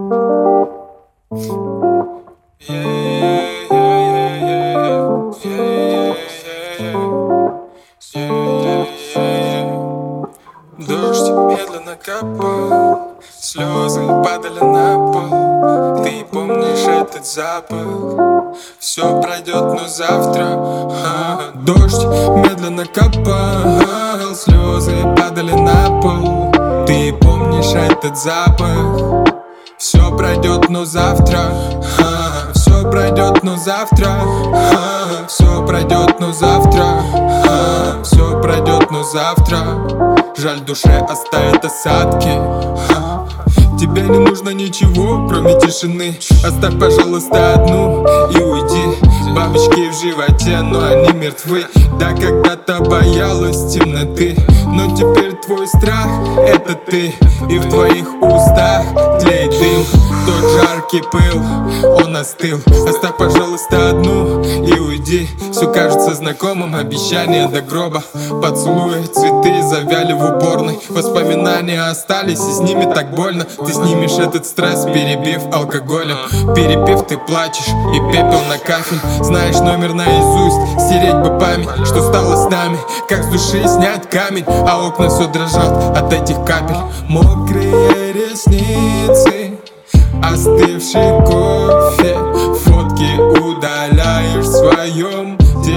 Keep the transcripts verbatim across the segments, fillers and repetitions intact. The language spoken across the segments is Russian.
Дождь медленно капал, слезы падали на пол. Ты помнишь этот запах? Все пройдет, но завтра. А, дождь медленно капал, слезы падали на пол. Ты помнишь этот запах? Все пройдет, но завтра. А, все пройдет, но завтра. А, все пройдет, но завтра. А, все пройдет, но завтра. Жаль, душе оставит осадки. А, тебе не нужно ничего, кроме тишины. Оставь, пожалуйста, одну и уйди. Бабочки в животе, но они мертвы. Да, когда-то боялась темноты, но теперь твой страх — это ты. И в твоих устах тлеет дым. Тот жаркий пыл, он остыл. Оставь, пожалуйста, одну и уйди. Все кажется знакомым, обещания до гроба. Поцелуи, цветы завяли в уборной. Воспоминания остались, и с ними так больно. Ты снимешь этот стресс, перебив алкоголем. Перепив, ты плачешь, и пепел на кафель. Знаешь номер наизусть, стереть бы память. Что стало с нами, как с души снять камень. А окна все дрожат от этих капель. Мокрые ресницы, остывший кофе. Фотки удаляешь в своем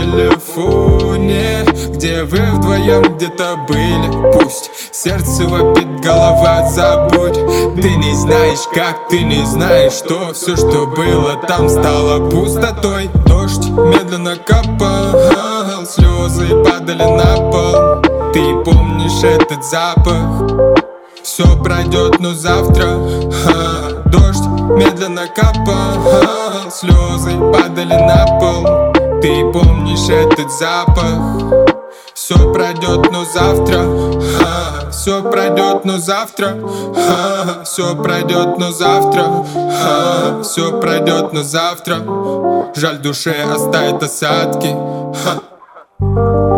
телефоне, где вы вдвоем где-то были. Пусть сердце вопит, голова забудь. Ты не знаешь как, ты не знаешь что. Все, что было там, стало пустотой. Дождь медленно капал, слезы падали на пол. Ты помнишь этот запах? Все пройдет, но завтра. А, дождь медленно капал, слезы падали на пол. Ты помнишь этот запах? Все пройдет, но завтра. А, все пройдет, но завтра. А, все пройдет, но завтра. А, все пройдет, но завтра. Жаль, душе оставит осадки. А.